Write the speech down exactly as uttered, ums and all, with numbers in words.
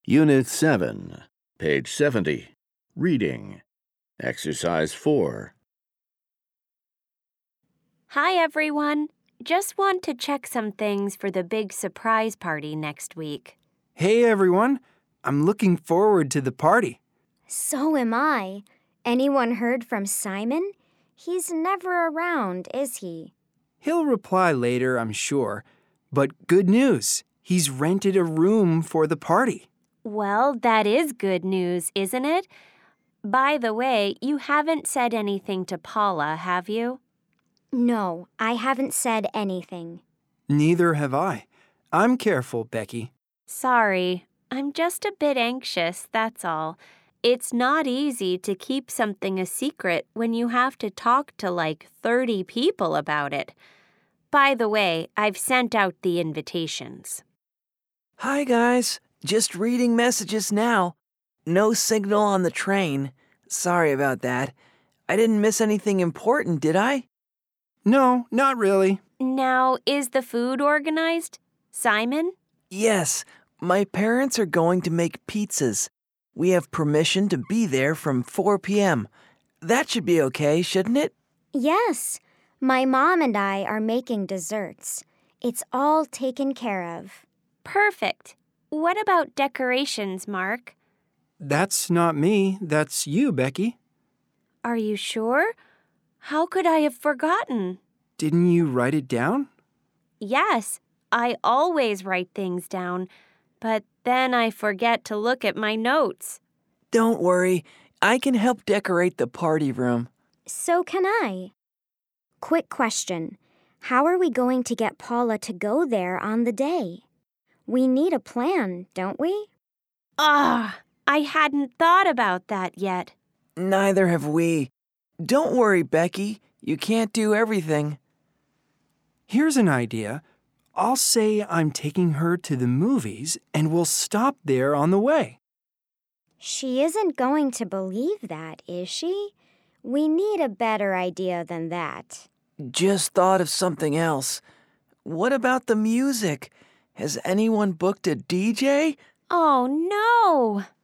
Unit seven, page seventy. Reading. Exercise four. Hi, everyone. Just want to check some things for the big surprise party next week. Hey, everyone. I'm looking forward to the party. So am I. Anyone heard from Simon? He's never around, is he? He'll reply later, I'm sure. But good news. He's rented a room for the party. Well, that is good news, isn't it? By the way, you haven't said anything to Paula, have you? No, I haven't said anything. Neither have I. I'm careful, Becky. Sorry, I'm just a bit anxious, that's all. It's not easy to keep something a secret when you have to talk to like thirty people about it. By the way, I've sent out the invitations. Hi, guys. Just reading messages now. No signal on the train. Sorry about that. I didn't miss anything important, did I? No, not really. Now, is the food organized? Simon? Yes, my parents are going to make pizzas. We have permission to be there from four p.m. That should be okay, shouldn't it? Yes, my mom and I are making desserts. It's all taken care of. Perfect. What about decorations, Mark? That's not me. That's you, Becky. Are you sure? How could I have forgotten? Didn't you write it down? Yes, I always write things down, but then I forget to look at my notes. Don't worry. I can help decorate the party room. So can I. Quick question. How are we going to get Paula to go there on the day? We need a plan, don't we? Ah, I hadn't thought about that yet. Neither have we. Don't worry, Becky. You can't do everything. Here's an idea. I'll say I'm taking her to the movies and we'll stop there on the way. She isn't going to believe that, is she? We need a better idea than that. Just thought of something else. What about the music? Has anyone booked a D J? Oh, no!